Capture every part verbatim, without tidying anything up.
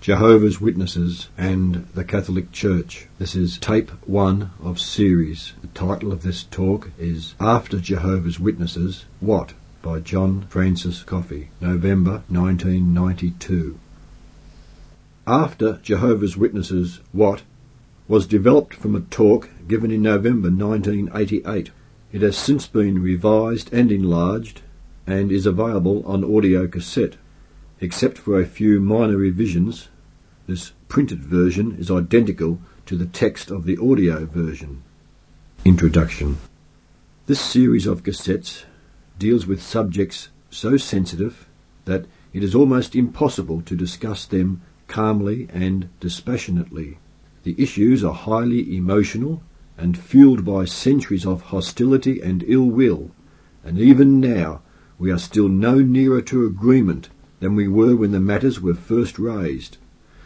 Jehovah's Witnesses and the Catholic Church. This is tape one of series. The title of this talk is After Jehovah's Witnesses, What? By John Francis Coffey, November nineteen ninety-two. After Jehovah's Witnesses, What? Was developed from a talk given in November nineteen eighty-eight. It has since been revised and enlarged and is available on audio cassette. Except for a few minor revisions, this printed version is identical to the text of the audio version. Introduction. This series of cassettes deals with subjects so sensitive that it is almost impossible to discuss them calmly and dispassionately. The issues are highly emotional and fueled by centuries of hostility and ill will, and even now we are still no nearer to agreement than we were when the matters were first raised.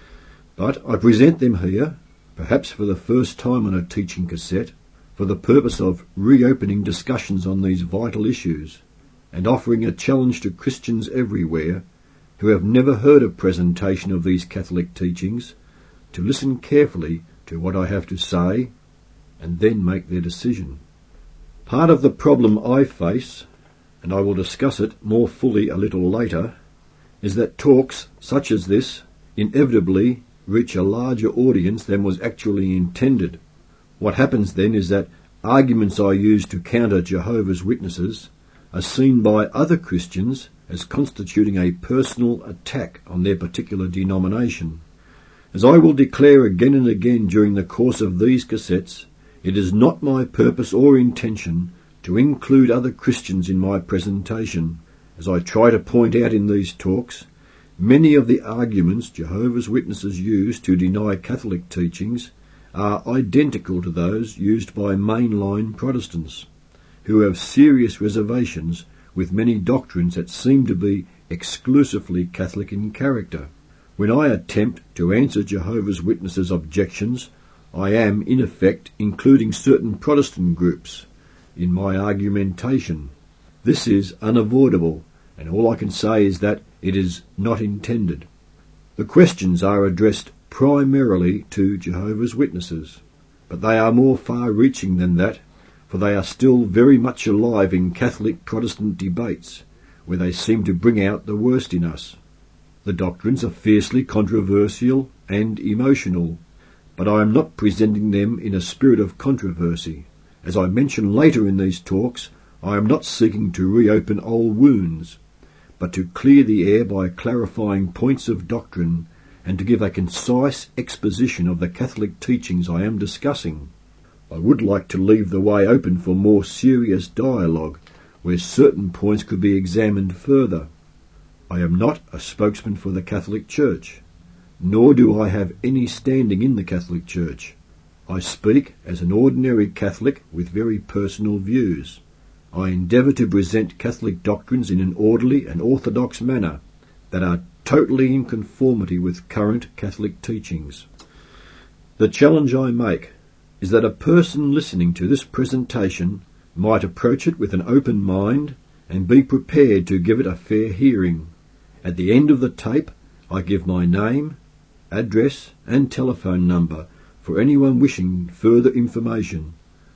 But I present them here, perhaps for the first time on a teaching cassette, for the purpose of reopening discussions on these vital issues, and offering a challenge to Christians everywhere who have never heard a presentation of these Catholic teachings to listen carefully to what I have to say and then make their decision. Part of the problem I face, and I will discuss it more fully a little later, is that talks such as this inevitably reach a larger audience than was actually intended. What happens then is that arguments I use to counter Jehovah's Witnesses are seen by other Christians as constituting a personal attack on their particular denomination. As I will declare again and again during the course of these cassettes, it is not my purpose or intention to include other Christians in my presentation. As I try to point out in these talks, many of the arguments Jehovah's Witnesses use to deny Catholic teachings are identical to those used by mainline Protestants, who have serious reservations with many doctrines that seem to be exclusively Catholic in character. When I attempt to answer Jehovah's Witnesses' objections, I am, in effect, including certain Protestant groups in my argumentation. This is unavoidable, and all I can say is that it is not intended. The questions are addressed primarily to Jehovah's Witnesses, but they are more far-reaching than that, for they are still very much alive in Catholic-Protestant debates, where they seem to bring out the worst in us. The doctrines are fiercely controversial and emotional, but I am not presenting them in a spirit of controversy. As I mention later in these talks, I am not seeking to reopen old wounds, but to clear the air by clarifying points of doctrine and to give a concise exposition of the Catholic teachings I am discussing. I would like to leave the way open for more serious dialogue, where certain points could be examined further. I am not a spokesman for the Catholic Church, nor do I have any standing in the Catholic Church. I speak as an ordinary Catholic with very personal views. I endeavour to present Catholic doctrines in an orderly and orthodox manner that are totally in conformity with current Catholic teachings. The challenge I make is that a person listening to this presentation might approach it with an open mind and be prepared to give it a fair hearing. At the end of the tape, I give my name, address and telephone number for anyone wishing further information,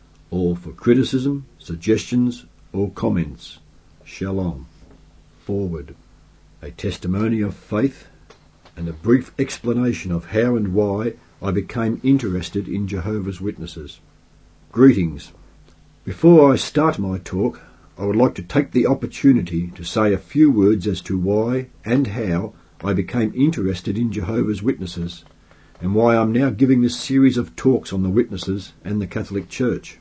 or for criticism, suggestions or comments. Shalom. Forward. A testimony of faith and a brief explanation of how and why I became interested in Jehovah's Witnesses. Greetings. Before I start my talk, I would like to take the opportunity to say a few words as to why and how I became interested in Jehovah's Witnesses, and why I'm now giving this series of talks on the Witnesses and the Catholic Church.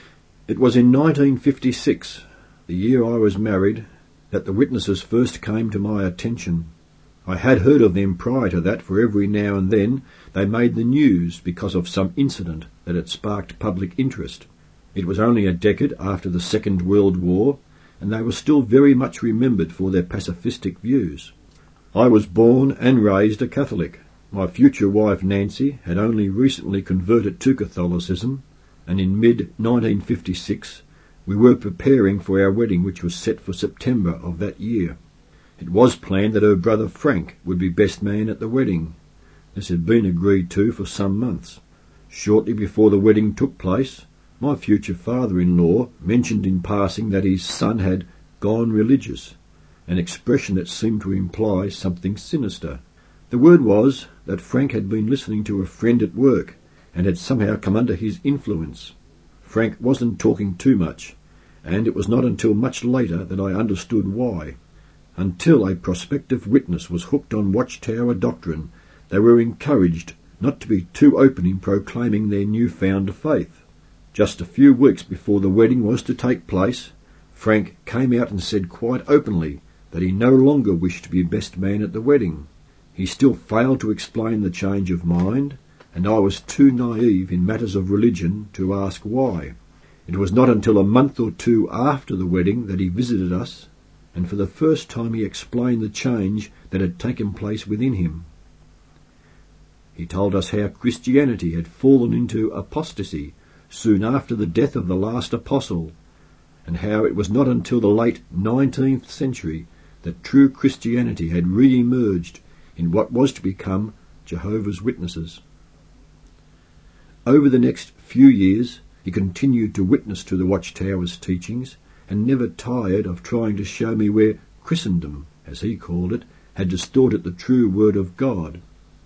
It was in nineteen fifty-six, the year I was married, that the Witnesses first came to my attention. I had heard of them prior to that, for every now and then they made the news because of some incident that had sparked public interest. It was only a decade after the Second World War, and they were still very much remembered for their pacifistic views. I was born and raised a Catholic. My future wife Nancy had only recently converted to Catholicism, and in mid nineteen fifty-six we were preparing for our wedding, which was set for September of that year. It was planned that her brother Frank would be best man at the wedding, This had been agreed to for some months. Shortly before the wedding took place, my future father-in-law mentioned in passing that his son had gone religious, an expression that seemed to imply something sinister. The word was that Frank had been listening to a friend at work and had somehow come under his influence. Frank wasn't talking too much, and it was not until much later that I understood why. Until a prospective witness was hooked on Watchtower doctrine, they were encouraged not to be too open in proclaiming their newfound faith. Just a few weeks before the wedding was to take place, Frank came out and said quite openly that he no longer wished to be best man at the wedding. He still failed to explain the change of mind, and I was too naive in matters of religion to ask why. It was not until a month or two after the wedding that he visited us, and for the first time he explained the change that had taken place within him. He told us how Christianity had fallen into apostasy soon after the death of the last apostle, and how it was not until the late nineteenth century that true Christianity had re-emerged in what was to become Jehovah's Witnesses. Over the next few years, he continued to witness to the Watchtower's teachings and never tired of trying to show me where Christendom, as he called it, had distorted the true word of God.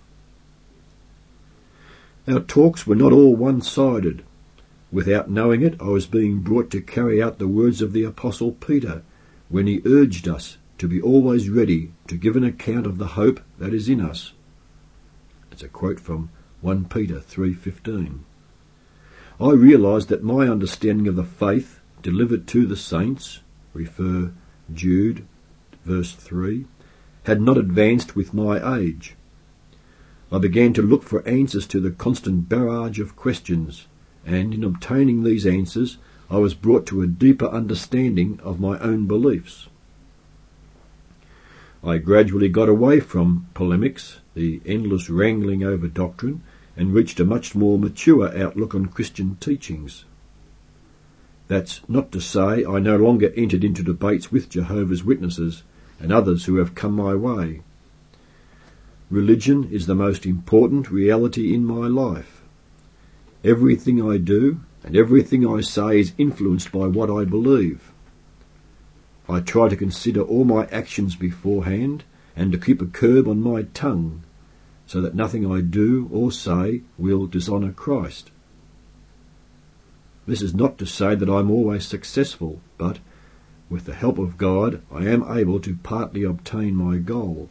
Our talks were not all one-sided. Without knowing it, I was being brought to carry out the words of the Apostle Peter when he urged us to be always ready to give an account of the hope that is in us. It's a quote from First Peter three fifteen. I realised that my understanding of the faith delivered to the saints, refer Jude, verse three, had not advanced with my age. I began to look for answers to the constant barrage of questions, and in obtaining these answers I was brought to a deeper understanding of my own beliefs. I gradually got away from polemics, the endless wrangling over doctrine, and reached a much more mature outlook on Christian teachings. That's not to say I no longer entered into debates with Jehovah's Witnesses and others who have come my way. Religion is the most important reality in my life. Everything I do and everything I say is influenced by what I believe. I try to consider all my actions beforehand and to keep a curb on my tongue, so that nothing I do or say will dishonour Christ. This is not to say that I am always successful, but with the help of God I am able to partly obtain my goal.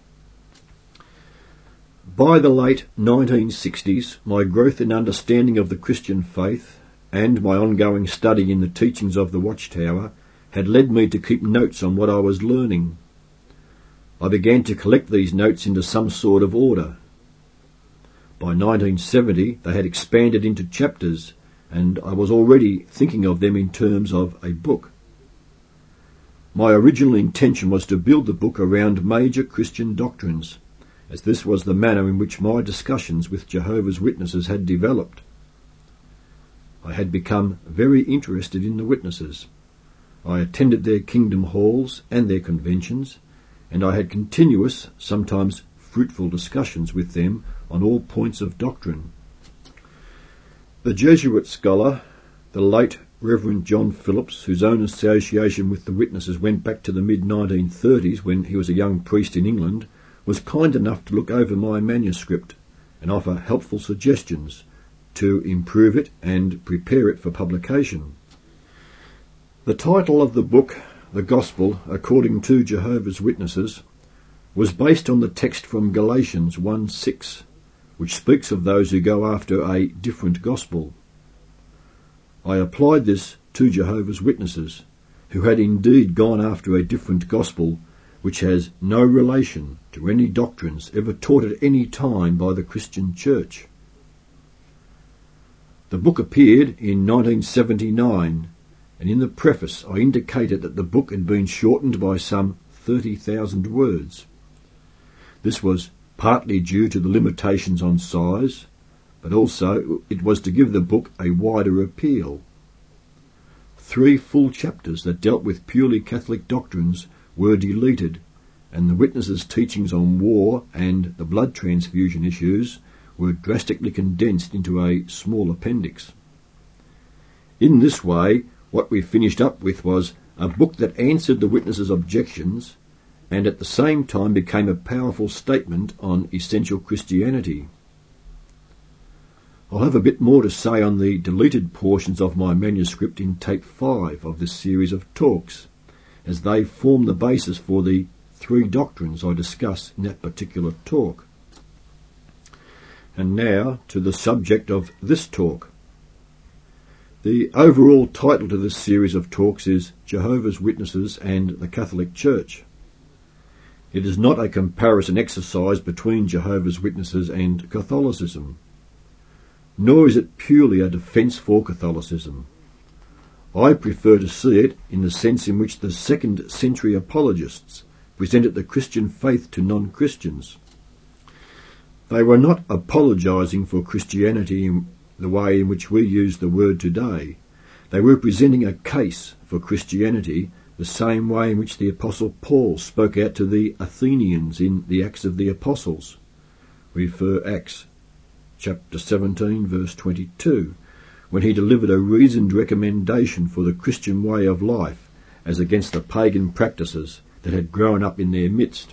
By the late nineteen sixties, my growth in understanding of the Christian faith and my ongoing study in the teachings of the Watchtower had led me to keep notes on what I was learning. I began to collect these notes into some sort of order. By nineteen seventy they had expanded into chapters, and I was already thinking of them in terms of a book. My original intention was to build the book around major Christian doctrines, as this was the manner in which my discussions with Jehovah's Witnesses had developed. I had become very interested in the witnesses. I attended their kingdom halls and their conventions, and I had continuous, sometimes fruitful discussions with them on all points of doctrine. The Jesuit scholar, the late Reverend John Phillips, whose own association with the Witnesses went back to the mid nineteen thirties when he was a young priest in England, was kind enough to look over my manuscript and offer helpful suggestions to improve it and prepare it for publication. The title of the book, The Gospel According to Jehovah's Witnesses, was based on the text from Galatians one six, which speaks of those who go after a different gospel. I applied this to Jehovah's Witnesses, who had indeed gone after a different gospel which has no relation to any doctrines ever taught at any time by the Christian Church. The book appeared in nineteen seventy-nine, and in the preface I indicated that the book had been shortened by some thirty thousand words. This was partly due to the limitations on size, but also it was to give the book a wider appeal. Three full chapters that dealt with purely Catholic doctrines were deleted, and the Witnesses' teachings on war and the blood transfusion issues were drastically condensed into a small appendix. In this way, what we finished up with was a book that answered the witnesses' objections and at the same time became a powerful statement on essential Christianity. I'll have a bit more to say on the deleted portions of my manuscript in tape five of this series of talks, as they form the basis for the three doctrines I discuss in that particular talk. And now to the subject of this talk. The overall title to this series of talks is Jehovah's Witnesses and the Catholic Church. It is not a comparison exercise between Jehovah's Witnesses and Catholicism, nor is it purely a defence for Catholicism. I prefer to see it in the sense in which the second century apologists presented the Christian faith to non-Christians. They were not apologising for Christianity in the way in which we use the word today. They were presenting a case for Christianity the same way in which the Apostle Paul spoke out to the Athenians in the Acts of the Apostles. Refer Acts chapter seventeen, verse twenty-two, when he delivered a reasoned recommendation for the Christian way of life as against the pagan practices that had grown up in their midst.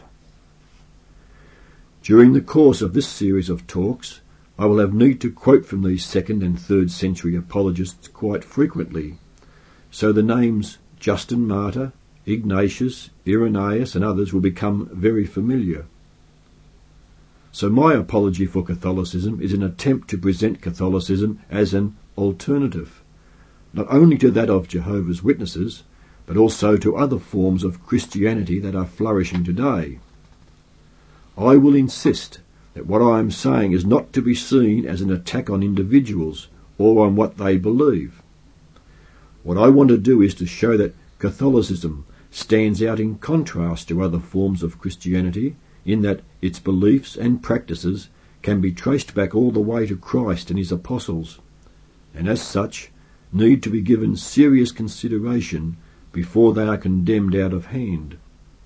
During the course of this series of talks, I will have need to quote from these second and third century apologists quite frequently, so the names Justin Martyr, Ignatius, Irenaeus and others will become very familiar. So my apology for Catholicism is an attempt to present Catholicism as an alternative, not only to that of Jehovah's Witnesses, but also to other forms of Christianity that are flourishing today. I will insist that what I am saying is not to be seen as an attack on individuals or on what they believe. What I want to do is to show that Catholicism stands out in contrast to other forms of Christianity in that its beliefs and practices can be traced back all the way to Christ and his apostles, and as such need to be given serious consideration before they are condemned out of hand.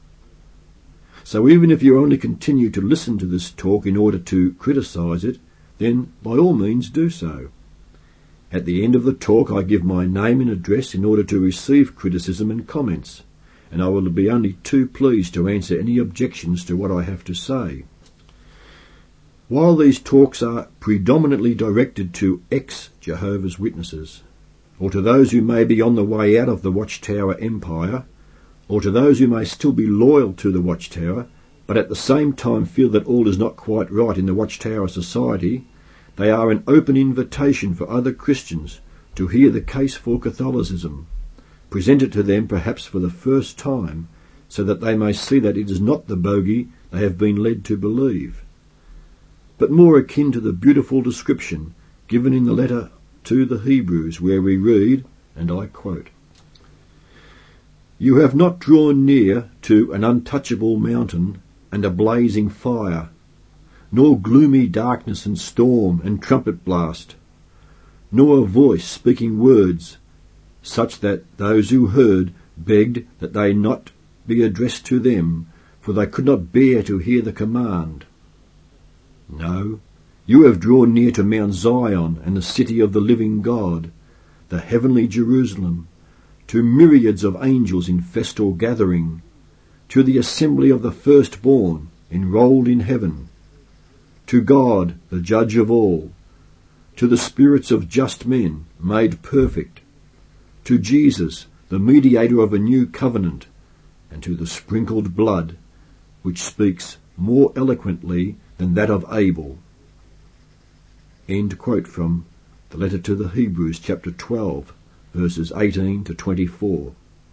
So even if you only continue to listen to this talk in order to criticise it, then by all means do so. At the end of the talk I give my name and address in order to receive criticism and comments, and I will be only too pleased to answer any objections to what I have to say. While these talks are predominantly directed to ex-Jehovah's Witnesses, or to those who may be on the way out of the Watchtower empire, or to those who may still be loyal to the Watchtower, but at the same time feel that all is not quite right in the Watchtower society, they are an open invitation for other Christians to hear the case for Catholicism, presented to them perhaps for the first time, so that they may see that it is not the bogey they have been led to believe, but more akin to the beautiful description given in the letter to the Hebrews, where we read, and I quote, "You have not drawn near to an untouchable mountain and a blazing fire, nor gloomy darkness and storm and trumpet blast, nor a voice speaking words such that those who heard begged that they not be addressed to them, for they could not bear to hear the command. No, you have drawn near to Mount Zion and the city of the living God, the heavenly Jerusalem, to myriads of angels in festal gathering, to the assembly of the firstborn enrolled in heaven, to God, the judge of all, to the spirits of just men made perfect, to Jesus, the mediator of a new covenant, and to the sprinkled blood, which speaks more eloquently than that of Abel." End quote from the letter to the Hebrews, chapter twelve, verses eighteen to twenty-four.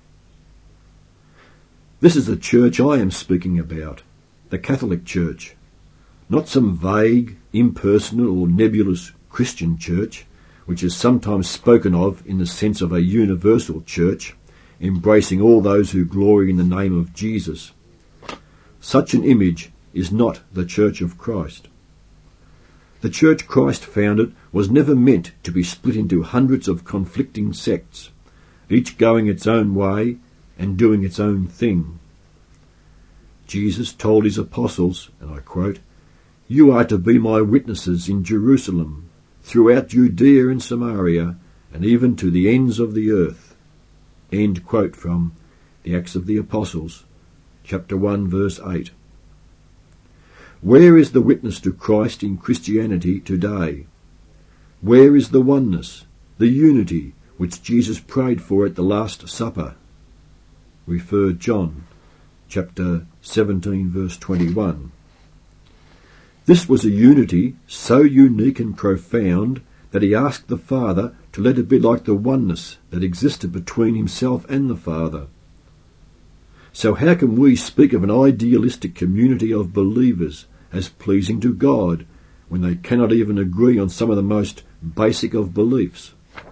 This is the church I am speaking about, the Catholic Church, not some vague, impersonal or nebulous Christian church, which is sometimes spoken of in the sense of a universal church, embracing all those who glory in the name of Jesus. Such an image is not the Church of Christ. The church Christ founded was never meant to be split into hundreds of conflicting sects, each going its own way and doing its own thing. Jesus told his apostles, and I quote, You are to be my witnesses in Jerusalem, throughout Judea and Samaria, and even to the ends of the earth." End quote from the Acts of the Apostles, chapter one, verse eight. Where is the witness to Christ in Christianity today? Where is the oneness, the unity, which Jesus prayed for at the Last Supper? Refer John, chapter seventeen, verse twenty-one. This was a unity so unique and profound that he asked the Father to let it be like the oneness that existed between himself and the Father. So how can we speak of an idealistic community of believers as pleasing to God when they cannot even agree on some of the most basic of beliefs?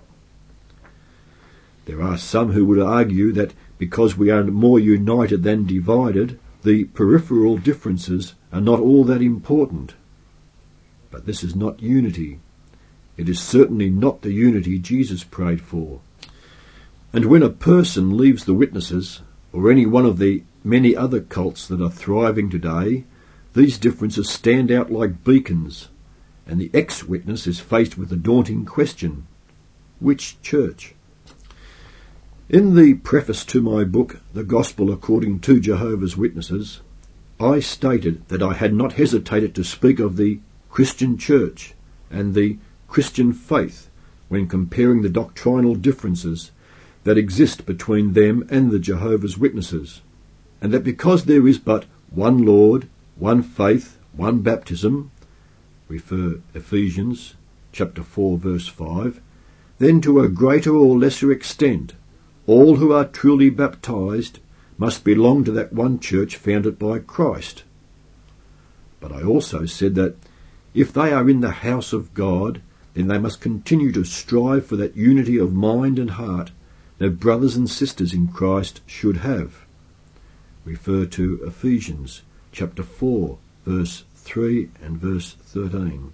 There are some who would argue that because we are more united than divided, the peripheral differences are not all that important. But this is not unity. It is certainly not the unity Jesus prayed for. And when a person leaves the Witnesses, or any one of the many other cults that are thriving today, these differences stand out like beacons, and the ex-witness is faced with the daunting question: which church? In the preface to my book, The Gospel According to Jehovah's Witnesses, I stated that I had not hesitated to speak of the Christian church and the Christian faith when comparing the doctrinal differences that exist between them and the Jehovah's Witnesses, and that because there is but one Lord, one faith, one baptism, refer Ephesians chapter four, verse five, then to a greater or lesser extent, all who are truly baptized must belong to that one church founded by Christ. But I also said that if they are in the house of God, then they must continue to strive for that unity of mind and heart that brothers and sisters in Christ should have. Refer to Ephesians chapter four, verse three and verse thirteen.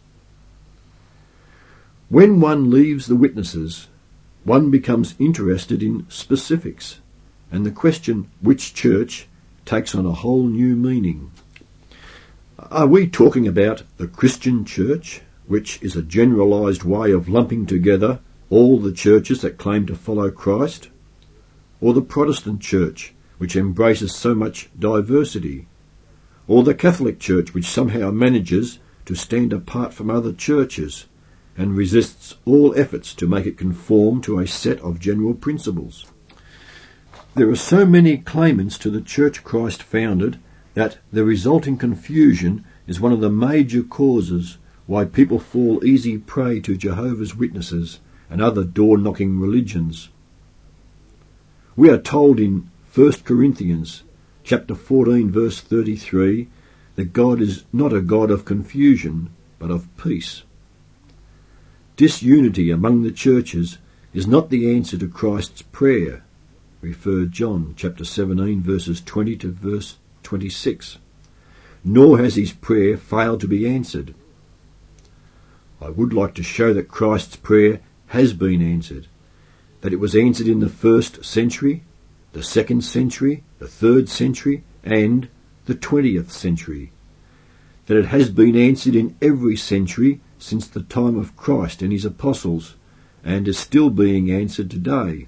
When one leaves the Witnesses, one becomes interested in specifics, and the question, which church, takes on a whole new meaning. Are we talking about the Christian church, which is a generalised way of lumping together all the churches that claim to follow Christ, or the Protestant church, which embraces so much diversity, or the Catholic Church, which somehow manages to stand apart from other churches and resists all efforts to make it conform to a set of general principles? There are so many claimants to the church Christ founded that the resulting confusion is one of the major causes why people fall easy prey to Jehovah's Witnesses and other door-knocking religions. We are told in First Corinthians chapter fourteen, verse thirty-three, that God is not a God of confusion, but of peace. Disunity among the churches is not the answer to Christ's prayer. Refer John chapter seventeen, verses twenty to verse twenty-six. Nor has his prayer failed to be answered. I would like to show that Christ's prayer has been answered, that it was answered in the first century, the second century, the third century, and the twentieth century, that it has been answered in every century since the time of Christ and his apostles, and is still being answered today.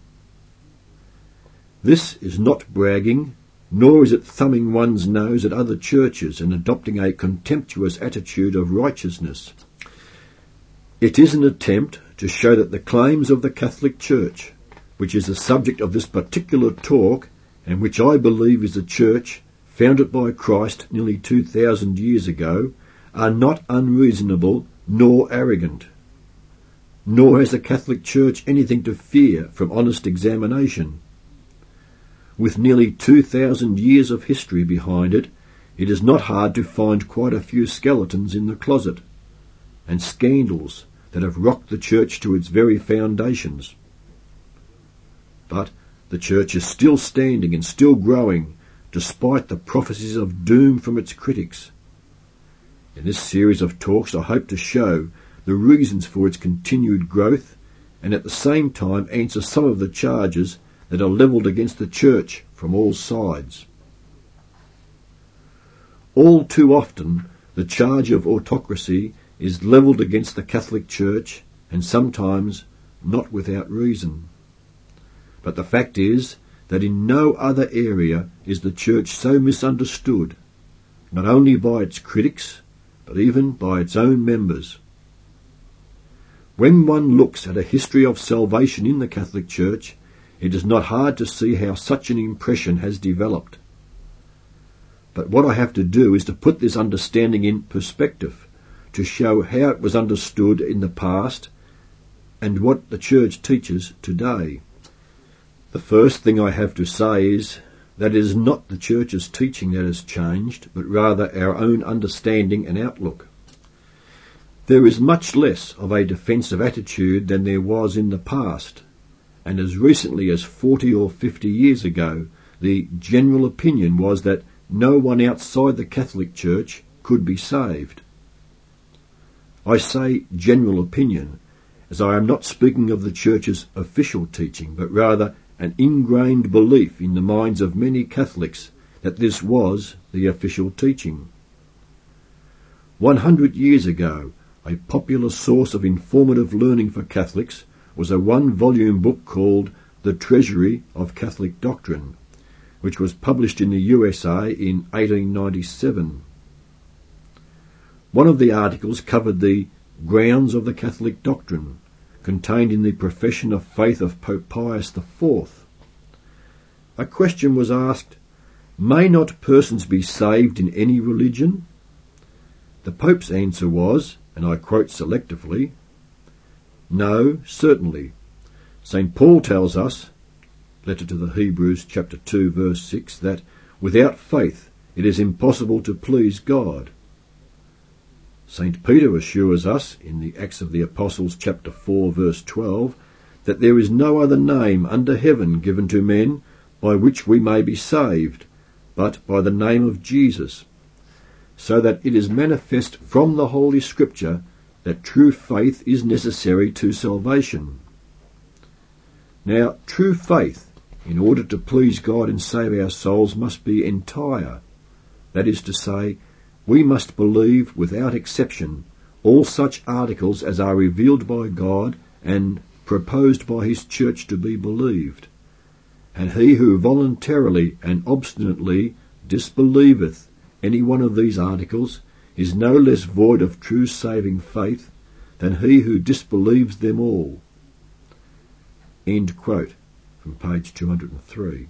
This is not bragging, nor is it thumbing one's nose at other churches and adopting a contemptuous attitude of righteousness. It is an attempt to show that the claims of the Catholic Church, which is the subject of this particular talk, and which I believe is a church founded by Christ nearly two thousand years ago, are not unreasonable nor arrogant. Nor has the Catholic Church anything to fear from honest examination. With nearly two thousand years of history behind it, it is not hard to find quite a few skeletons in the closet, and scandals that have rocked the Church to its very foundations. But the Church is still standing and still growing, despite the prophecies of doom from its critics. In this series of talks I hope to show the reasons for its continued growth, and at the same time answer some of the charges that are levelled against the Church from all sides. All too often the charge of autocracy is levelled against the Catholic Church, and sometimes not without reason. But the fact is that in no other area is the Church so misunderstood, not only by its critics, but even by its own members. When one looks at a history of salvation in the Catholic Church, it is not hard to see how such an impression has developed. But what I have to do is to put this understanding in perspective, to show how it was understood in the past and what the Church teaches today. The first thing I have to say is that it is not the Church's teaching that has changed, but rather our own understanding and outlook. There is much less of a defensive attitude than there was in the past, and as recently as forty or fifty years ago, the general opinion was that no one outside the Catholic Church could be saved. I say general opinion, as I am not speaking of the Church's official teaching, but rather an ingrained belief in the minds of many Catholics that this was the official teaching. One hundred years ago, a popular source of informative learning for Catholics was a one-volume book called The Treasury of Catholic Doctrine, which was published in the U S A in eighteen ninety-seven. One of the articles covered the grounds of the Catholic doctrine contained in the Profession of Faith of Pope Pius the Fourth. A question was asked, may not persons be saved in any religion? The Pope's answer was, and I quote selectively, no, certainly. Saint Paul tells us, letter to the Hebrews chapter two verse six, that without faith it is impossible to please God. Saint Peter assures us in the Acts of the Apostles chapter four verse twelve that there is no other name under heaven given to men by which we may be saved, but by the name of Jesus, so that it is manifest from the Holy Scripture that true faith is necessary to salvation. Now, true faith, in order to please God and save our souls, must be entire. That is to say, we must believe without exception all such articles as are revealed by God and proposed by his Church to be believed. And he who voluntarily and obstinately disbelieveth any one of these articles is no less void of true saving faith than he who disbelieves them all. End quote from page two hundred and three.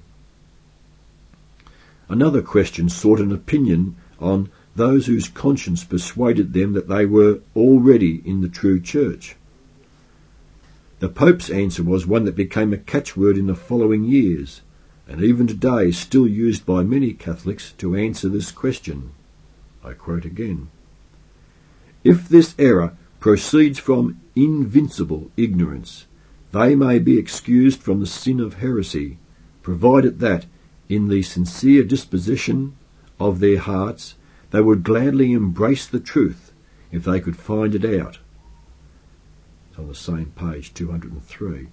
Another question sought an opinion on those whose conscience persuaded them that they were already in the true Church. The Pope's answer was one that became a catchword in the following years, and even today is still used by many Catholics to answer this question. I quote again, if this error proceeds from invincible ignorance, they may be excused from the sin of heresy, provided that, in the sincere disposition of their hearts, they would gladly embrace the truth if they could find it out. It's on the same page, two hundred and three.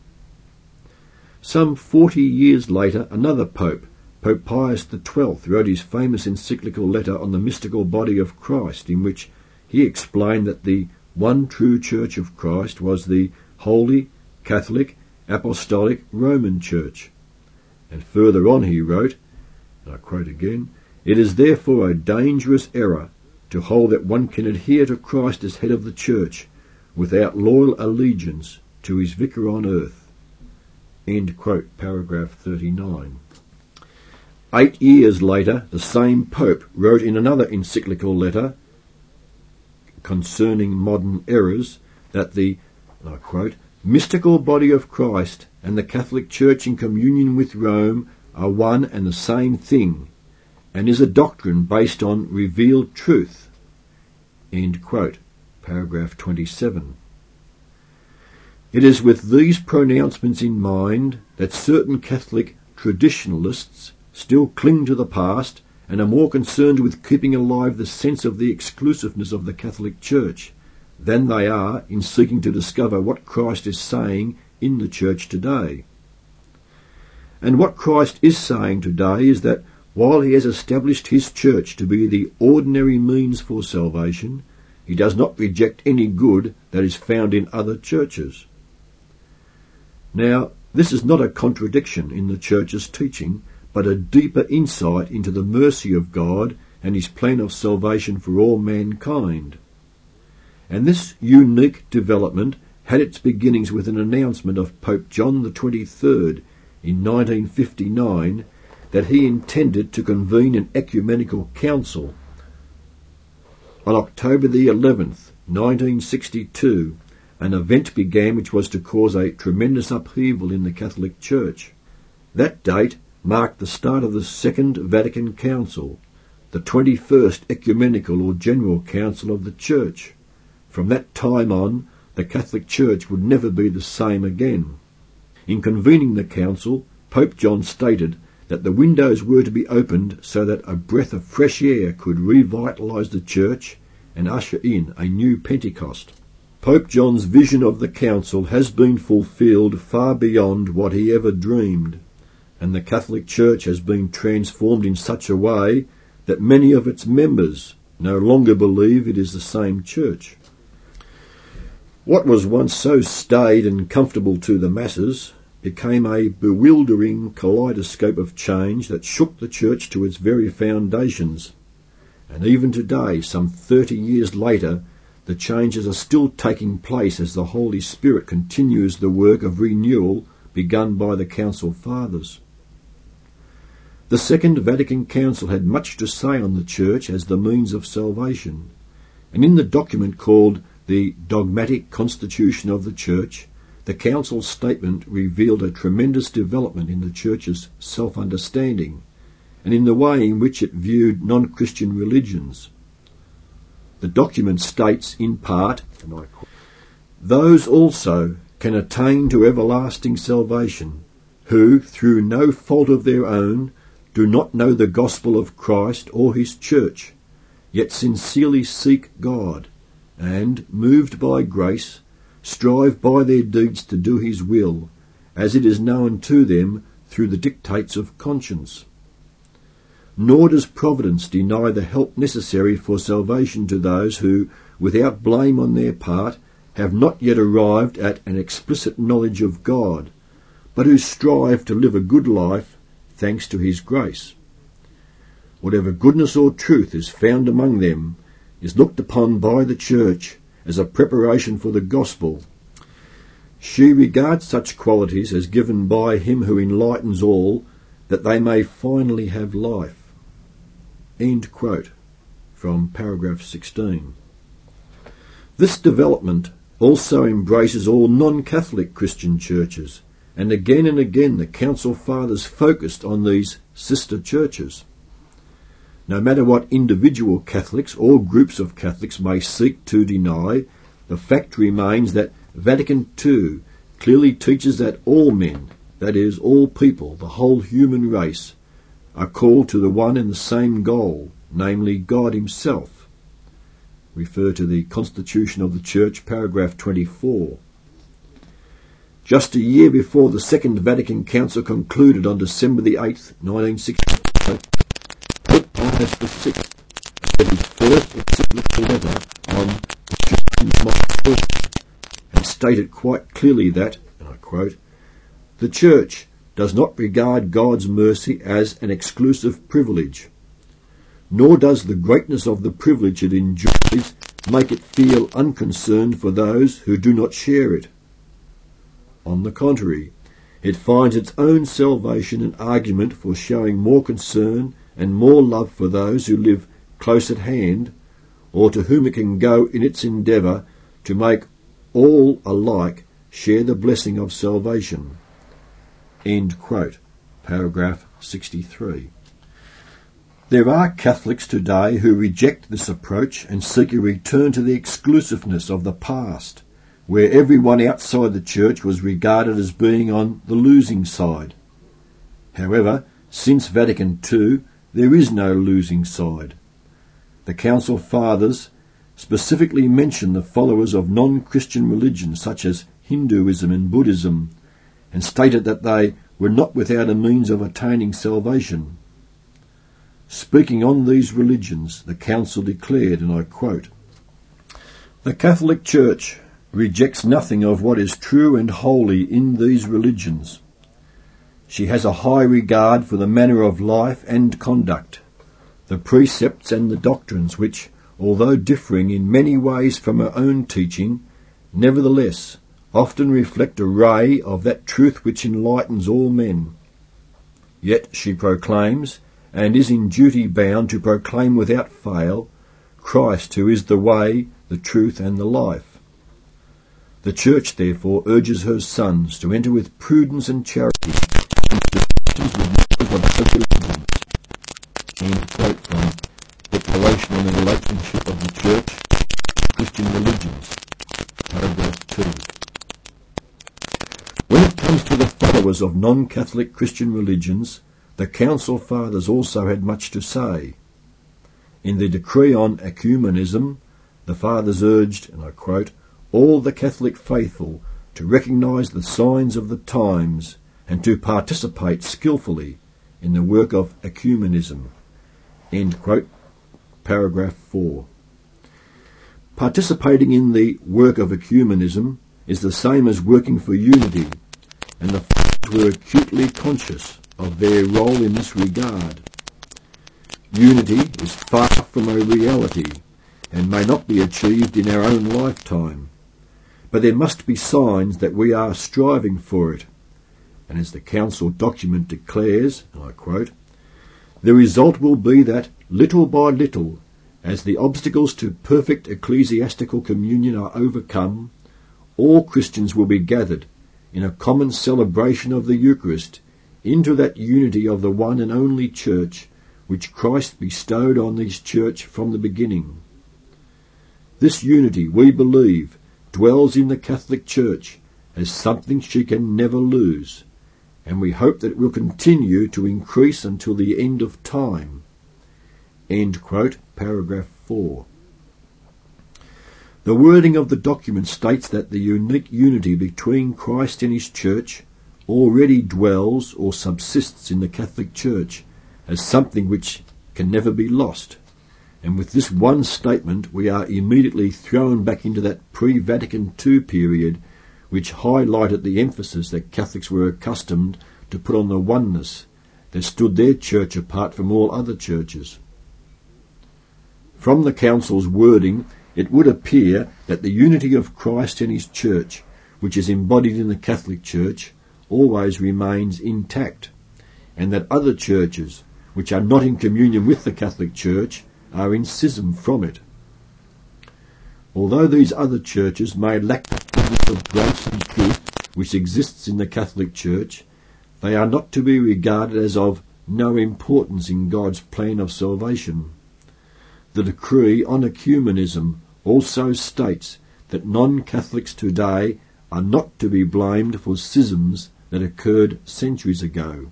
Some forty years later, another pope, Pope Pius the Twelfth, wrote his famous encyclical letter on the mystical body of Christ, in which he explained that the one true Church of Christ was the Holy, Catholic, Apostolic, Roman Church. And further on he wrote, and I quote again, it is therefore a dangerous error to hold that one can adhere to Christ as head of the Church without loyal allegiance to his vicar on earth. End quote, paragraph thirty-nine. Eight years later, the same Pope wrote in another encyclical letter concerning modern errors that the, I quote, mystical body of Christ and the Catholic Church in communion with Rome are one and the same thing, and is a doctrine based on revealed truth. End quote, paragraph twenty-seven. It is with these pronouncements in mind that certain Catholic traditionalists still cling to the past and are more concerned with keeping alive the sense of the exclusiveness of the Catholic Church than they are in seeking to discover what Christ is saying in the Church today. And what Christ is saying today is that While he has established his church to be the ordinary means for salvation, he does not reject any good that is found in other churches. Now, this is not a contradiction in the church's teaching, but a deeper insight into the mercy of God and his plan of salvation for all mankind. And this unique development had its beginnings with an announcement of Pope John the twenty-third in nineteen fifty-nine that he intended to convene an ecumenical council. On October the eleventh, nineteen sixty-two, an event began which was to cause a tremendous upheaval in the Catholic Church. That date marked the start of the Second Vatican Council, the twenty-first Ecumenical or General Council of the Church. From that time on, the Catholic Church would never be the same again. In convening the council, Pope John stated that the windows were to be opened so that a breath of fresh air could revitalise the Church and usher in a new Pentecost. Pope John's vision of the council has been fulfilled far beyond what he ever dreamed, and the Catholic Church has been transformed in such a way that many of its members no longer believe it is the same church. What was once so staid and comfortable to the masses became a bewildering kaleidoscope of change that shook the church to its very foundations. And even today, some thirty years later, the changes are still taking place as the Holy Spirit continues the work of renewal begun by the Council Fathers. The Second Vatican Council had much to say on the Church as the means of salvation, and in the document called the Dogmatic Constitution of the Church, the Council's statement revealed a tremendous development in the Church's self-understanding and in the way in which it viewed non-Christian religions. The document states in part, and I quote, "Those also can attain to everlasting salvation, who, through no fault of their own, do not know the gospel of Christ or his Church, yet sincerely seek God, and, moved by grace, strive by their deeds to do his will, as it is known to them through the dictates of conscience. Nor does Providence deny the help necessary for salvation to those who, without blame on their part, have not yet arrived at an explicit knowledge of God, but who strive to live a good life thanks to his grace. Whatever goodness or truth is found among them is looked upon by the Church as a preparation for the gospel. She regards such qualities as given by him who enlightens all, that they may finally have life." End quote from paragraph sixteen. This development also embraces all non-Catholic Christian churches, and again and again the Council Fathers focused on these sister churches. No matter what individual Catholics or groups of Catholics may seek to deny, the fact remains that Vatican Two clearly teaches that all men, that is, all people, the whole human race, are called to the one and the same goal, namely God himself. Refer to the Constitution of the Church, paragraph twenty-four. Just a year before the Second Vatican Council concluded on December the eighth, nineteen sixty-five, Pope Pius the sixth said his first encyclical letter on Church Mortality, and stated quite clearly that, and I quote, "The Church does not regard God's mercy as an exclusive privilege, nor does the greatness of the privilege it enjoys make it feel unconcerned for those who do not share it. On the contrary, it finds its own salvation an argument for showing more concern and more love for those who live close at hand, or to whom it can go in its endeavour to make all alike share the blessing of salvation." End quote. Paragraph sixty-three. There are Catholics today who reject this approach and seek a return to the exclusiveness of the past, where everyone outside the Church was regarded as being on the losing side. However, since Vatican Two, there is no losing side. The Council Fathers specifically mention the followers of non-Christian religions such as Hinduism and Buddhism, and stated that they were not without a means of attaining salvation. Speaking on these religions, the council declared, and I quote, "The Catholic Church rejects nothing of what is true and holy in these religions. She has a high regard for the manner of life and conduct, the precepts and the doctrines which, although differing in many ways from her own teaching, nevertheless often reflect a ray of that truth which enlightens all men. Yet she proclaims, and is in duty bound to proclaim without fail, Christ, who is the way, the truth, and the life. The Church, therefore, urges her sons to enter with prudence and charity into with knowledge of other religions." End quote from Declaration on the Relationship of the Church to Christian Religions, paragraph two. When it comes to the followers of non-Catholic Christian religions, the Council Fathers also had much to say. In the decree on ecumenism, the Fathers urged, and I quote, "all the Catholic faithful to recognise the signs of the times and to participate skilfully in the work of ecumenism." End quote, paragraph four. Participating in the work of ecumenism is the same as working for unity, and the Fathers were acutely conscious of their role in this regard. Unity is far from a reality and may not be achieved in our own lifetime, but there must be signs that we are striving for it. And as the Council document declares, and I quote, "The result will be that, little by little, as the obstacles to perfect ecclesiastical communion are overcome, all Christians will be gathered in a common celebration of the Eucharist into that unity of the one and only Church which Christ bestowed on his Church from the beginning. This unity, we believe, dwells in the Catholic Church as something she can never lose, and we hope that it will continue to increase until the end of time." End quote, paragraph four. The wording of the document states that the unique unity between Christ and his Church already dwells or subsists in the Catholic Church as something which can never be lost, and with this one statement we are immediately thrown back into that pre-Vatican two period which highlighted the emphasis that Catholics were accustomed to put on the oneness that stood their church apart from all other churches. From the Council's wording, it would appear that the unity of Christ and his Church, which is embodied in the Catholic Church, always remains intact, and that other churches, which are not in communion with the Catholic Church, are in schism from it. Although these other churches may lack the presence of grace and truth which exists in the Catholic Church, they are not to be regarded as of no importance in God's plan of salvation. The decree on ecumenism also states that non-Catholics today are not to be blamed for schisms that occurred centuries ago.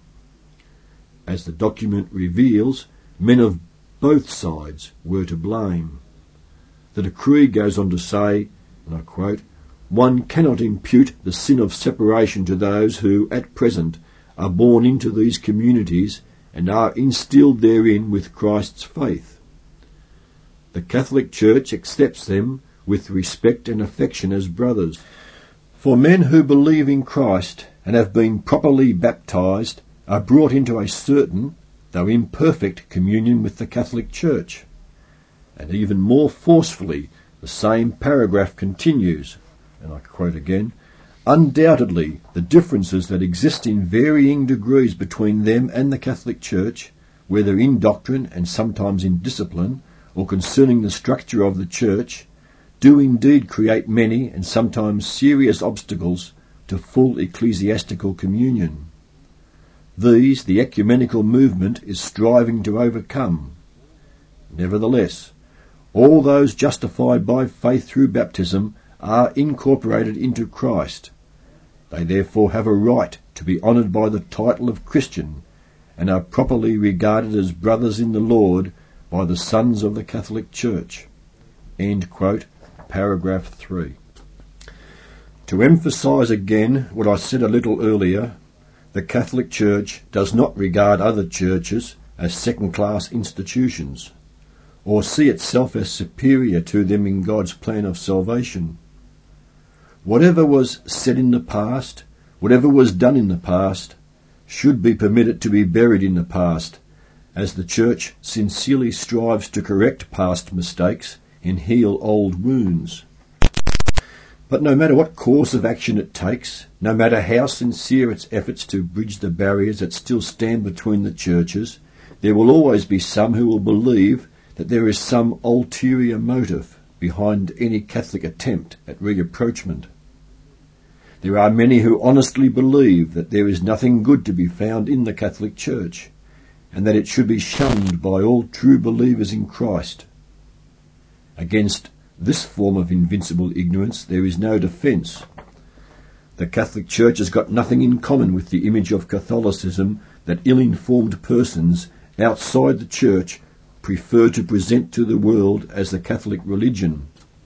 As the document reveals, men of both sides were to blame. The decree goes on to say, and I quote, "One cannot impute the sin of separation to those who, at present, are born into these communities and are instilled therein with Christ's faith. The Catholic Church accepts them with respect and affection as brothers. For men who believe in Christ and have been properly baptized are brought into a certain, though imperfect, communion with the Catholic Church." And even more forcefully, the same paragraph continues, and I quote again, "Undoubtedly, the differences that exist in varying degrees between them and the Catholic Church, whether in doctrine and sometimes in discipline, or concerning the structure of the Church, do indeed create many and sometimes serious obstacles to full ecclesiastical communion. These the ecumenical movement is striving to overcome. Nevertheless, all those justified by faith through baptism are incorporated into Christ. They therefore have a right to be honoured by the title of Christian, and are properly regarded as brothers in the Lord by the sons of the Catholic Church." End quote, paragraph three. To emphasise again what I said a little earlier, the Catholic Church does not regard other churches as second-class institutions, or see itself as superior to them in God's plan of salvation. Whatever was said in the past, whatever was done in the past, should be permitted to be buried in the past, as the Church sincerely strives to correct past mistakes and heal old wounds. But no matter what course of action it takes, no matter how sincere its efforts to bridge the barriers that still stand between the churches, there will always be some who will believe that there is some ulterior motive behind any Catholic attempt at rapprochement. There are many who honestly believe that there is nothing good to be found in the Catholic Church, and that it should be shunned by all true believers in Christ. Against this form of invincible ignorance there is no defence. The Catholic Church has got nothing in common with the image of Catholicism that ill-informed persons outside the Church prefer to present to the world as the Catholic religion.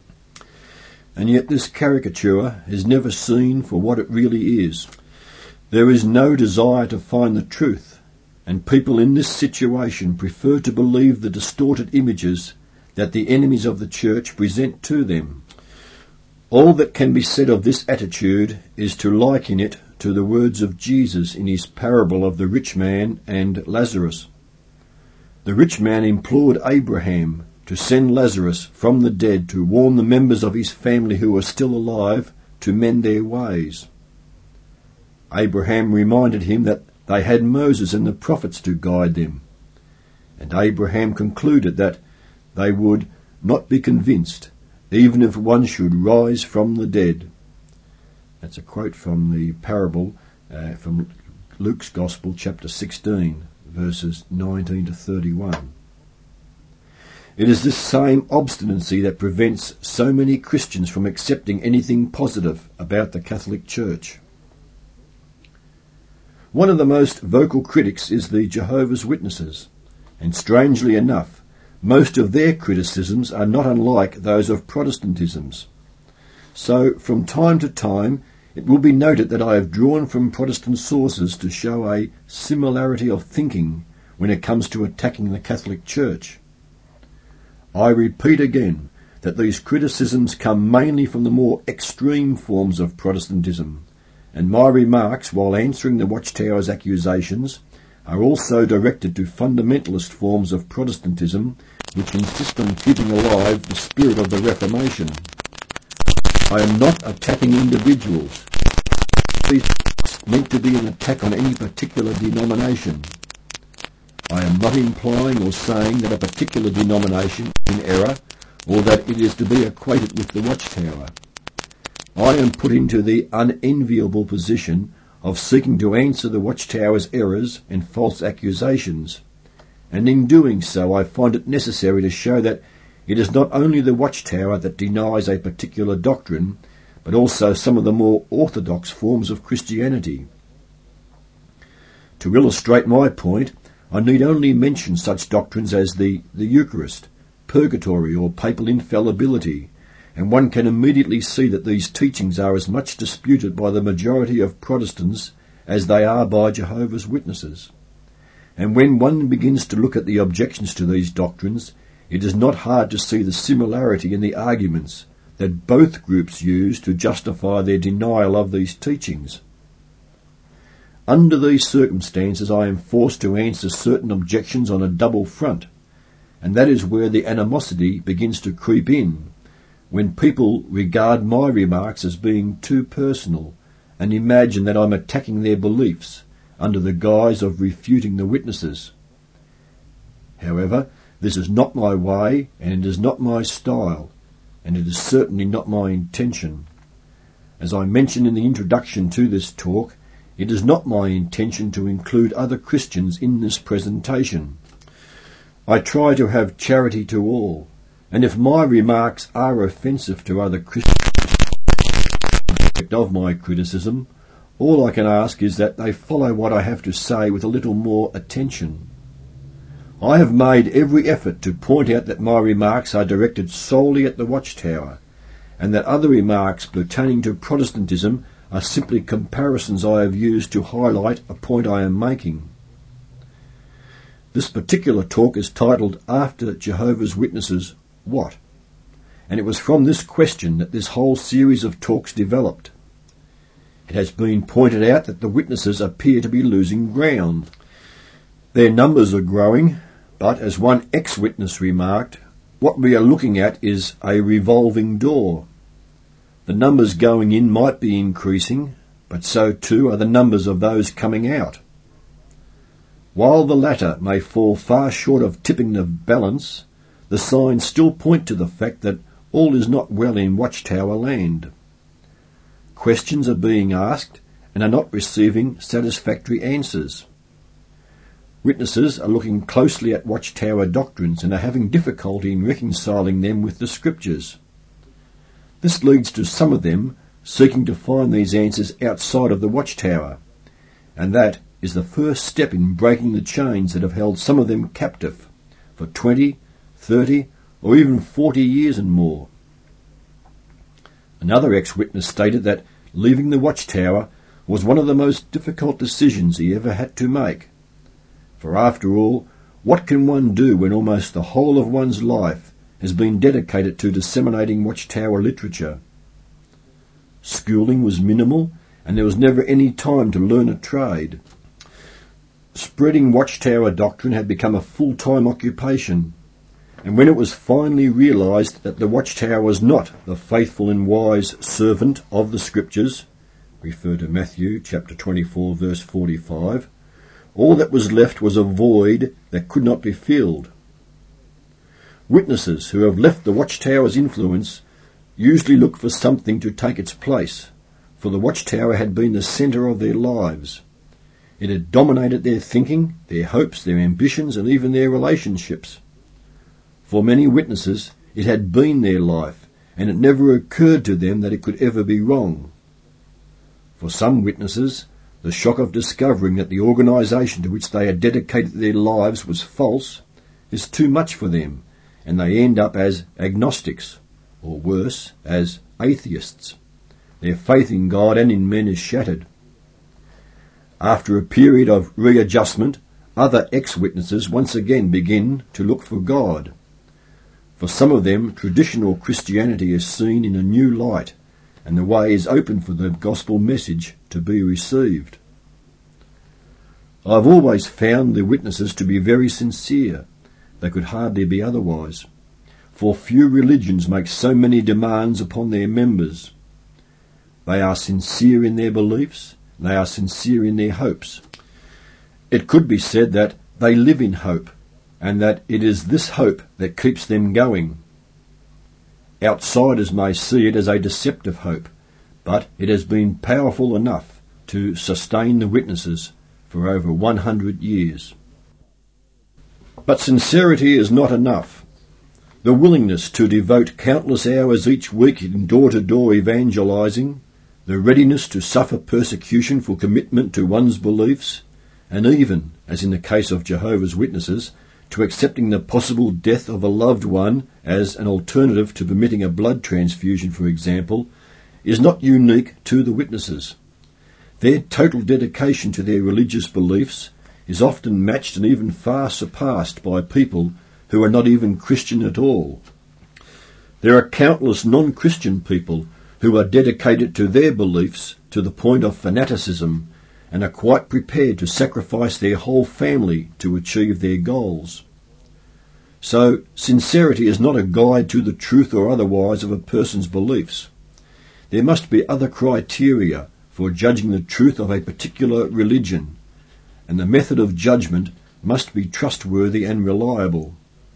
And yet this caricature is never seen for what it really is. There is no desire to find the truth, and people in this situation prefer to believe the distorted images that the enemies of the Church present to them. All that can be said of this attitude is to liken it to the words of Jesus in his parable of the rich man and Lazarus. The rich man implored Abraham to send Lazarus from the dead to warn the members of his family who were still alive to mend their ways. Abraham reminded him that they had Moses and the prophets to guide them, and Abraham concluded that they would not be convinced, even if one should rise from the dead. That's a quote from the parable uh, from Luke's Gospel, chapter sixteen, verses nineteen to thirty-one. It is this same obstinacy that prevents so many Christians from accepting anything positive about the Catholic Church. One of the most vocal critics is the Jehovah's Witnesses, and strangely enough, most of their criticisms are not unlike those of Protestantism's. So, from time to time, it will be noted that I have drawn from Protestant sources to show a similarity of thinking when it comes to attacking the Catholic Church. I repeat again that these criticisms come mainly from the more extreme forms of Protestantism, and my remarks, while answering the Watchtower's accusations, are also directed to fundamentalist forms of Protestantism which insist on keeping alive the spirit of the Reformation. I am not attacking individuals. These are meant to be an attack on any particular denomination. I am not implying or saying that a particular denomination is in error, or that it is to be equated with the Watchtower. I am put into the unenviable position of seeking to answer the Watchtower's errors and false accusations, and in doing so I find it necessary to show that it is not only the Watchtower that denies a particular doctrine, but also some of the more orthodox forms of Christianity. To illustrate my point, I need only mention such doctrines as the, the Eucharist, purgatory, or papal infallibility, and one can immediately see that these teachings are as much disputed by the majority of Protestants as they are by Jehovah's Witnesses. And when one begins to look at the objections to these doctrines, it is not hard to see the similarity in the arguments that both groups use to justify their denial of these teachings. Under these circumstances, I am forced to answer certain objections on a double front, and that is where the animosity begins to creep in, when people regard my remarks as being too personal and imagine that I'm attacking their beliefs under the guise of refuting the witnesses. However, this is not my way, and it is not my style, and it is certainly not my intention. As I mentioned in the introduction to this talk, it is not my intention to include other Christians in this presentation. I try to have charity to all, and if my remarks are offensive to other Christians of my criticism, all I can ask is that they follow what I have to say with a little more attention. I have made every effort to point out that my remarks are directed solely at the Watchtower, and that other remarks pertaining to Protestantism are simply comparisons I have used to highlight a point I am making. This particular talk is titled After Jehovah's Witnesses, What? And it was from this question that this whole series of talks developed. It has been pointed out that the witnesses appear to be losing ground. Their numbers are growing, but as one ex-witness remarked, what we are looking at is a revolving door. The numbers going in might be increasing, but so too are the numbers of those coming out. While the latter may fall far short of tipping the balance, the signs still point to the fact that all is not well in Watchtower land. Questions are being asked and are not receiving satisfactory answers. Witnesses are looking closely at Watchtower doctrines and are having difficulty in reconciling them with the Scriptures. This leads to some of them seeking to find these answers outside of the Watchtower, and that is the first step in breaking the chains that have held some of them captive for twenty, thirty, or even forty years and more. Another ex-witness stated that leaving the Watchtower was one of the most difficult decisions he ever had to make. For after all, what can one do when almost the whole of one's life has been dedicated to disseminating Watchtower literature? Schooling was minimal, and there was never any time to learn a trade. Spreading Watchtower doctrine had become a full-time occupation, and when it was finally realised that the Watchtower was not the faithful and wise servant of the Scriptures, refer to Matthew chapter twenty-four verse forty-five, all that was left was a void that could not be filled. Witnesses who have left the Watchtower's influence usually look for something to take its place, for the Watchtower had been the centre of their lives. It had dominated their thinking, their hopes, their ambitions, and even their relationships. For many witnesses, it had been their life, and it never occurred to them that it could ever be wrong. For some witnesses, the shock of discovering that the organisation to which they had dedicated their lives was false is too much for them, and they end up as agnostics, or worse, as atheists. Their faith in God and in men is shattered. After a period of readjustment, other ex-witnesses once again begin to look for God. For some of them, traditional Christianity is seen in a new light, and the way is open for the gospel message to be received. I've always found the witnesses to be very sincere. They could hardly be otherwise, for few religions make so many demands upon their members. They are sincere in their beliefs, they are sincere in their hopes. It could be said that they live in hope, and that it is this hope that keeps them going. Outsiders may see it as a deceptive hope, but it has been powerful enough to sustain the witnesses for over one hundred years. But sincerity is not enough. The willingness to devote countless hours each week in door-to-door evangelising, the readiness to suffer persecution for commitment to one's beliefs, and even, as in the case of Jehovah's Witnesses, to accepting the possible death of a loved one as an alternative to permitting a blood transfusion, for example, is not unique to the witnesses. Their total dedication to their religious beliefs is often matched and even far surpassed by people who are not even Christian at all. There are countless non-Christian people who are dedicated to their beliefs to the point of fanaticism and are quite prepared to sacrifice their whole family to achieve their goals. So, sincerity is not a guide to the truth or otherwise of a person's beliefs. There must be other criteria for judging the truth of a particular religion, and the method of judgment must be trustworthy and reliable.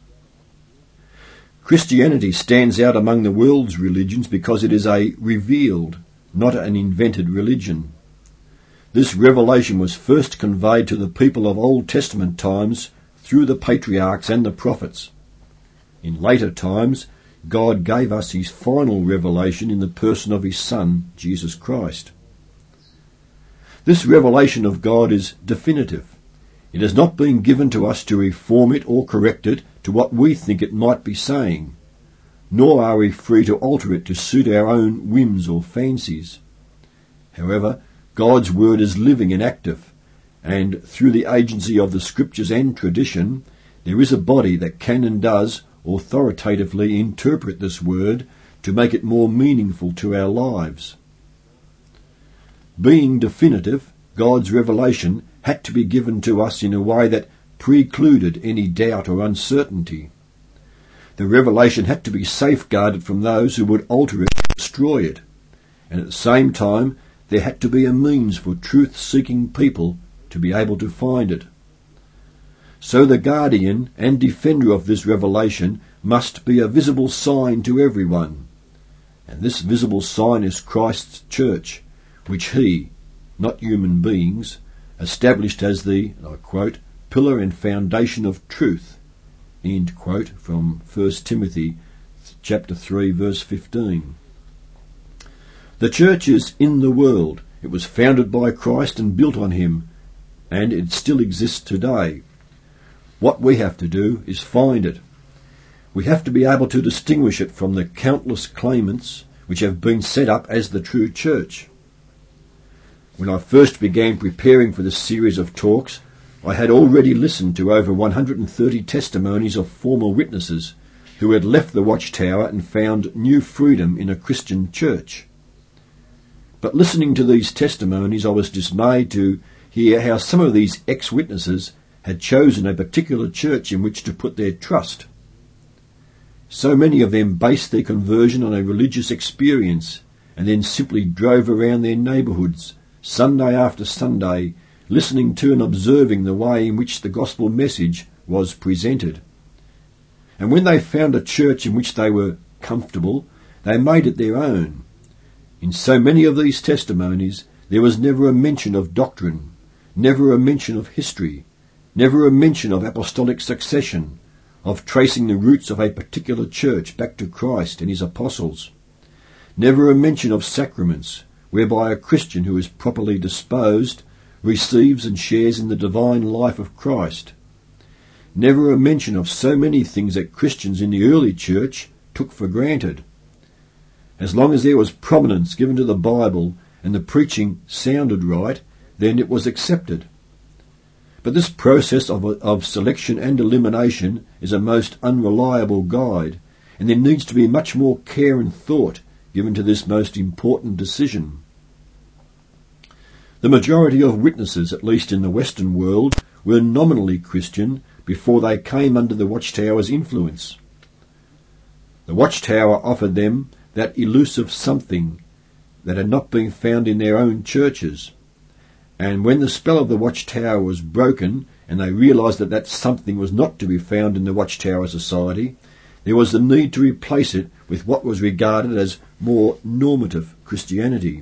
Christianity stands out among the world's religions because it is a revealed, not an invented religion. This revelation was first conveyed to the people of Old Testament times through the patriarchs and the prophets. In later times, God gave us his final revelation in the person of his Son, Jesus Christ. This revelation of God is definitive. It has not been given to us to reform it or correct it to what we think it might be saying, nor are we free to alter it to suit our own whims or fancies. However, God's word is living and active, and through the agency of the Scriptures and tradition, there is a body that can and does authoritatively interpret this word to make it more meaningful to our lives. Being definitive, God's revelation had to be given to us in a way that precluded any doubt or uncertainty. The revelation had to be safeguarded from those who would alter it or destroy it, and at the same time there had to be a means for truth-seeking people to be able to find it. So the guardian and defender of this revelation must be a visible sign to everyone, and this visible sign is Christ's church, which he, not human beings, established as the, and I quote, pillar and foundation of truth, end quote, from First Timothy chapter three verse fifteen. The church is in the world. It was founded by Christ and built on him, and it still exists today. What we have to do is find it. We have to be able to distinguish it from the countless claimants which have been set up as the true church. When I first began preparing for this series of talks, I had already listened to over one hundred thirty testimonies of former witnesses who had left the Watchtower and found new freedom in a Christian church. But listening to these testimonies, I was dismayed to hear how some of these ex-witnesses had chosen a particular church in which to put their trust. So many of them based their conversion on a religious experience and then simply drove around their neighbourhoods Sunday after Sunday, listening to and observing the way in which the gospel message was presented. And when they found a church in which they were comfortable, they made it their own. In so many of these testimonies, there was never a mention of doctrine, never a mention of history, never a mention of apostolic succession, of tracing the roots of a particular church back to Christ and his apostles, never a mention of sacraments, whereby a Christian who is properly disposed receives and shares in the divine life of Christ. Never a mention of so many things that Christians in the early church took for granted. As long as there was prominence given to the Bible and the preaching sounded right, then it was accepted. But this process of, of selection and elimination is a most unreliable guide, and there needs to be much more care and thought given to this most important decision. The majority of witnesses, at least in the Western world, were nominally Christian before they came under the Watchtower's influence. The Watchtower offered them that elusive something that had not been found in their own churches. And when the spell of the Watchtower was broken and they realised that that something was not to be found in the Watchtower Society, there was the need to replace it with what was regarded as more normative Christianity.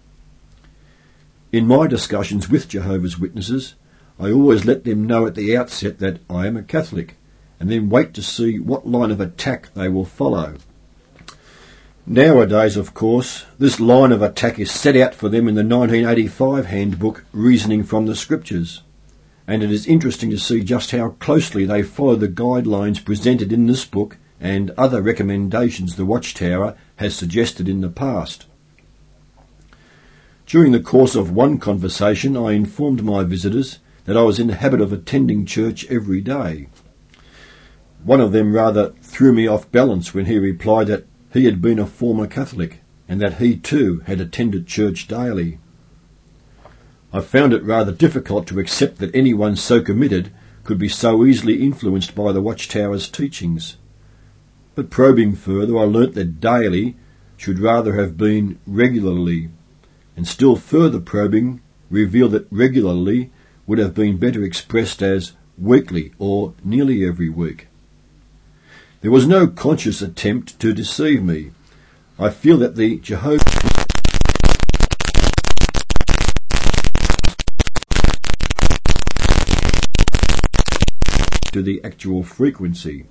In my discussions with Jehovah's Witnesses, I always let them know at the outset that I am a Catholic, and then wait to see what line of attack they will follow. Nowadays, of course, this line of attack is set out for them in the nineteen eighty-five handbook Reasoning from the Scriptures, and it is interesting to see just how closely they follow the guidelines presented in this book and other recommendations the Watchtower has suggested in the past. During the course of one conversation, I informed my visitors that I was in the habit of attending church every day. One of them rather threw me off balance when he replied that he had been a former Catholic and that he too had attended church daily. I found it rather difficult to accept that anyone so committed could be so easily influenced by the Watchtower's teachings. But probing further, I learnt that daily should rather have been regularly, and still further probing revealed that regularly would have been better expressed as weekly or nearly every week. There was no conscious attempt to deceive me. I feel that the Jehovah's to the actual frequency.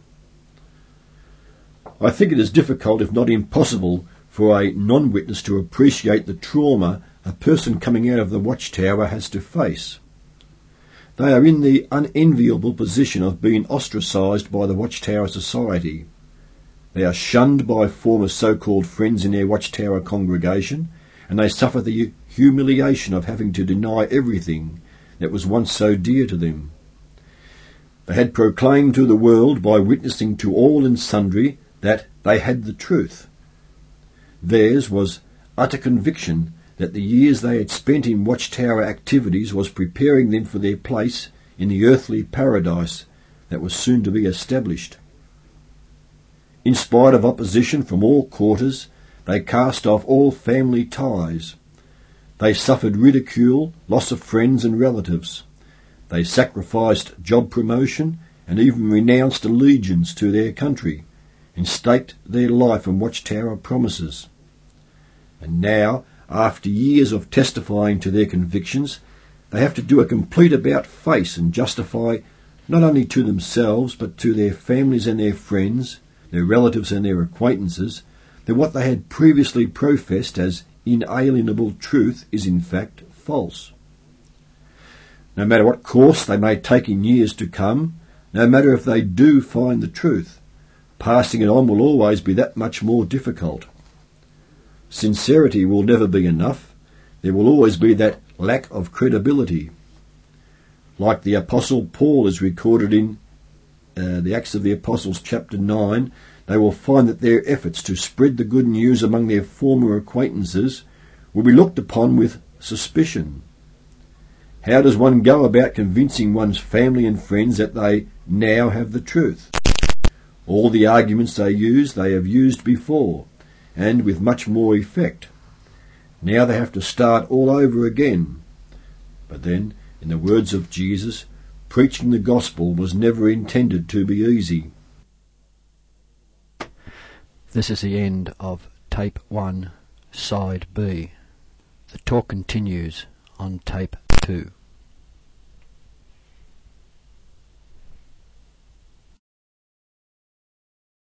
I think it is difficult, if not impossible, for a non-witness to appreciate the trauma a person coming out of the Watchtower has to face. They are in the unenviable position of being ostracised by the Watchtower Society. They are shunned by former so-called friends in their Watchtower congregation, and they suffer the humiliation of having to deny everything, that was once so dear to them. They had proclaimed to the world by witnessing to all and sundry that they had the truth. Theirs was utter conviction that the years they had spent in watchtower activities was preparing them for their place in the earthly paradise that was soon to be established. In spite of opposition from all quarters, they cast off all family ties. They suffered ridicule, loss of friends and relatives. They sacrificed job promotion and even renounced allegiance to their country and staked their life on watchtower promises. And now, after years of testifying to their convictions, they have to do a complete about-face and justify not only to themselves but to their families and their friends, their relatives and their acquaintances, that what they had previously professed as inalienable truth is in fact false. No matter what course they may take in years to come, no matter if they do find the truth, passing it on will always be that much more difficult. Sincerity will never be enough. There will always be that lack of credibility. Like the Apostle Paul is recorded in uh, the Acts of the Apostles chapter nine, they will find that their efforts to spread the good news among their former acquaintances will be looked upon with suspicion. How does one go about convincing one's family and friends that they now have the truth? All the arguments they use they have used before, and with much more effect. Now they have to start all over again. But then, in the words of Jesus, preaching the gospel was never intended to be easy. This is the end of Tape one, Side B. The talk continues on Tape two.